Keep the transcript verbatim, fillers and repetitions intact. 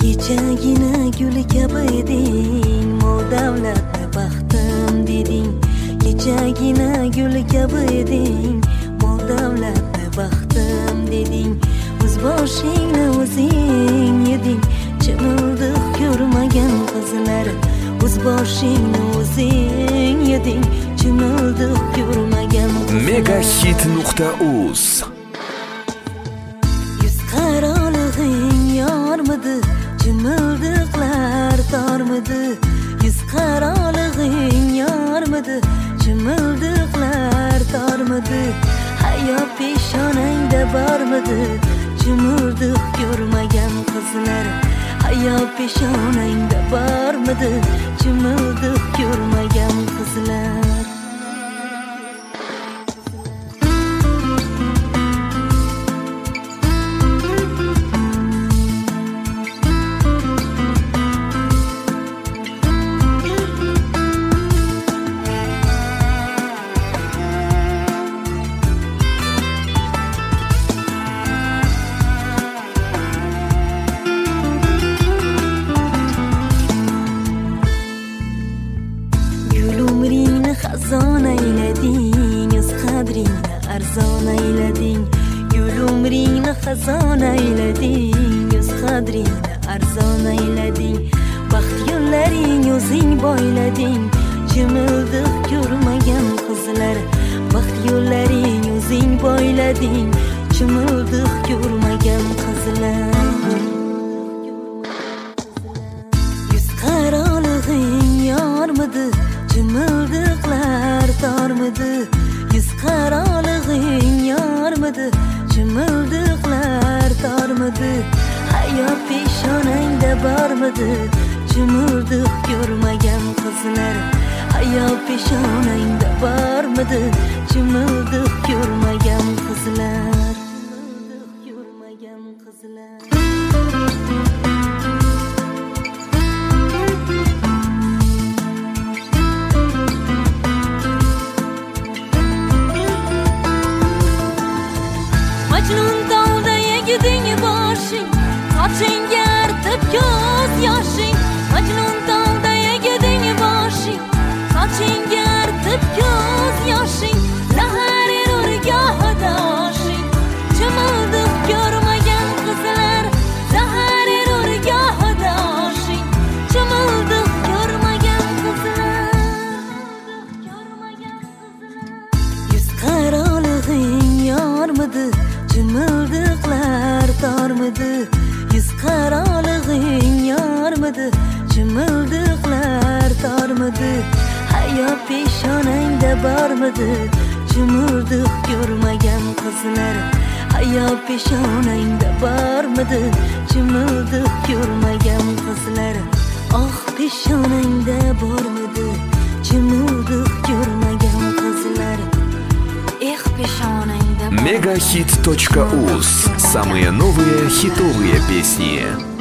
Kechagina gul kabi eding, mol davlatni baxtim deding. Kechagina gul kabi eding, mol davlatni baxtim deding. O'z boshingni o'zing yeding, chimildiq ko'rmagan qizlar. O'z boshingni o'zing yeding, chimildiq ko'rmagan qizlar. megahit nuqta uz Yuz qarolig'ing yormidi, chimildiqlar tormidi. Yuz qarolig'ing yormidi, chimildiqlar tormidi. Hayot peshonangda bormidi, chimildiq ko'rmagan qizlar. Hayot peshonangda bormidi, chimildiq ko'rmagan qizlar. Umringni xazon aylading, o'z qadringni arzon aylading. Yo'l umringni xazon aylading, o'z qadringni arzon aylading. Baxt yo'llaring o'zing boylading, chimildiq ko'rmagan qizlar. Baxt yo'llaring o'zing boylading, chimildiq ko'rmagan qizlar. Yuz qarolig'ing yormidi, chimildiqlar tormidi. Yuz qarolig'ing yormidi, chimildiqlar tormidi. Hayot peshonangda bormidi, chimildiq ko'rmagan qizlar. Hayot peshonangda bormidi, chimildiq ko'rmagan qizlar. Ko'rmagan qizlar. Majnun tog'da yegiding boshing, sochingga artib ko'z yoshing. Majnun tog'da yegiding boshing, sochingga artib ko'z yoshing. Zahar urgohida oshing, chimildiq ko'rmagan qizlar. Zahar urgohida oshing, chimildiq ko'rmagan qizlar. Ko'rmagan qizlar. Yuz qarolig'ing yormidi, chimildiqlar tormidi. Yuz qarolig'ing yormidi, chimildiqlar tormidi. Hayot peshonangda bormidi, chimildiq ko'rmagan qizlar. Hayot peshonangda bormidi, chimildiq ko'rmagan qizlar. Oh, peshonangda bormidi, chimildiq ko'rmagan qizlar. Эх, пешонangda. megahit точка uz. Самые новые хитовые песни.